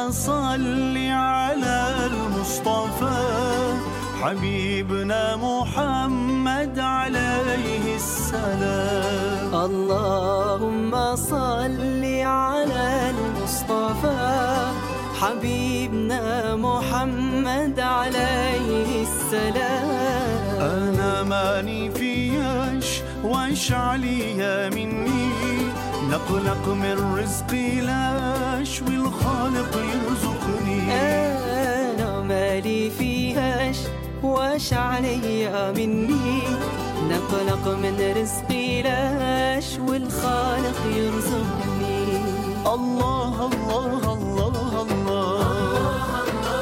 صل على المصطفى حبيبنا محمد عليه السلام. اللهم صل على المصطفى حبيبنا محمد عليه السلام. أنا ماني فياش واش عليا مني، نقلق من رزقي لاش والخالق يرزقني. أنا مالي فيهاش واش عليا مني، نقلق من رزقي لاش والخالق يرزقني. الله الله الله الله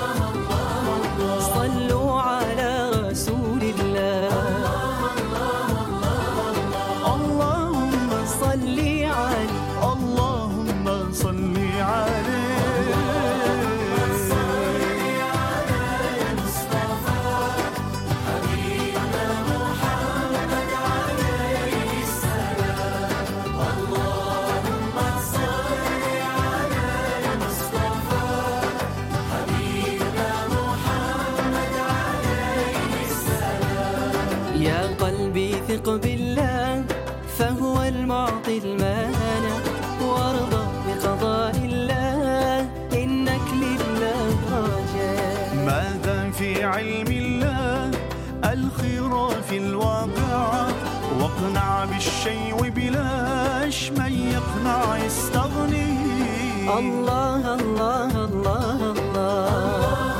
صلوا على رسول الله. اللهم صل عليه، اللهم صل عليه. يا قلبي ثق بالله فهو المعطي المانع، وارضى بقضاء الله إنك لله رجاء. ماذا في علم الله الخير في الواقع، واقنع بالشيء بلاش من يقنع يستغني. الله الله الله الله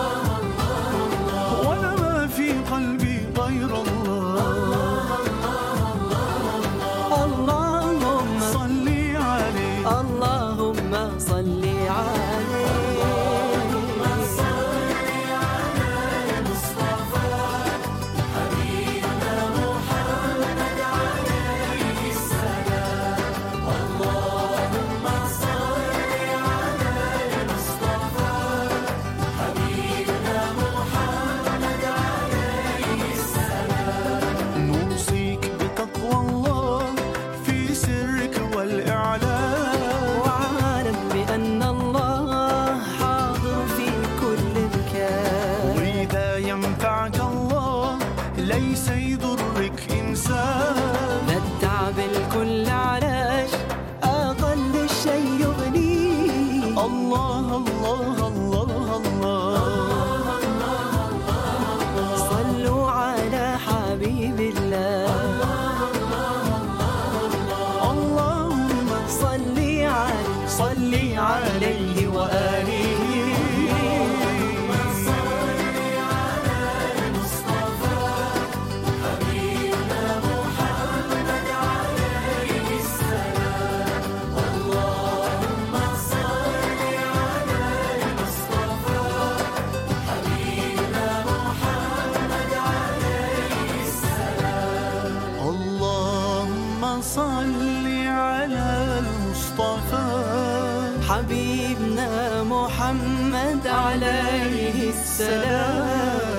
ولا ما في قلبي غير الله. اللهم صل عليه، اللهم صل عليه. نوصيك بتقوى الله في سرك والإعلان، واعلم بأن الله حاضر في كل مكان. وإذا ينفعك الله ليس يضرك إنسان. نتعب الكل علاش أقل الشيء يغنيه. الله الله الله الله صلوا على حبيب الله. اللهم صل عليه، صل عليه وآله. اللهم صل على المصطفى حبيبنا محمد عليه السلام.